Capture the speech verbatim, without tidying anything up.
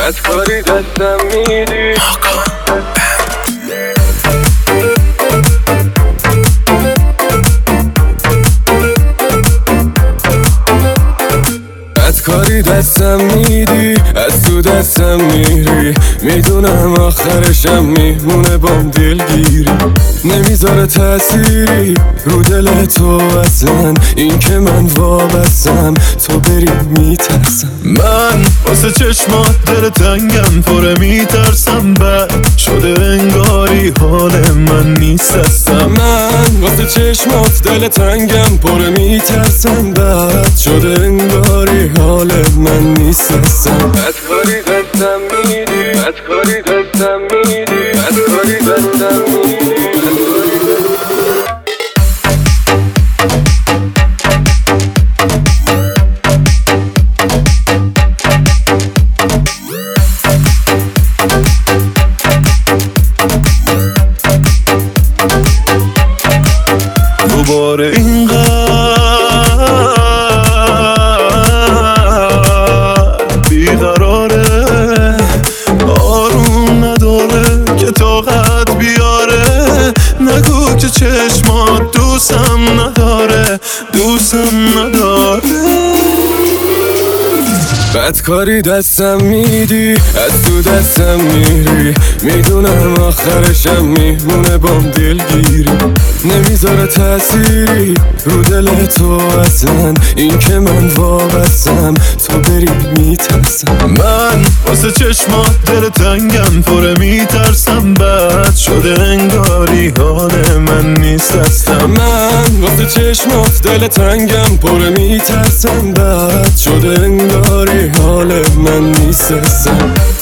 بدکاری دستم میدی. بدکاری دستم میدی، از تو دستم میری، میدونم آخرشم میمونه بام دلگیری. نمیذاره تأثیری رو دل تو اصلا، این که من وابستم تو بری میترسم. من واسه چشمات دل تنگم پره میترسم، بد شده انگاری حال من نیست هستم. من واسه چشمات دل تنگم پره میترسم، بد شده انگاری حال من نیست هستم. بدکاری دستم میدی، بدکاری دستم میدی، بدکاری دستم میدی. دوباره اینقدر بیقراره، آروم نداره که طاقت بیاره. نگو که چشمات دوستم نداره، دوستم نداره. بدکاری دستم میدی، از تو دستم میری، میدونم آخرشم میمونه بام دلگیری. نمیذاره تأثیری رو دل تو اصلا، این که من وابستم تو بری میترسم. من واسه چشمات دل تنگم پره میترسم، بد شده انگاری حال من نیست هستم. من واسه چشمات دل تنگم پره میترسم، بد شده انگاری حال من نیست هستم.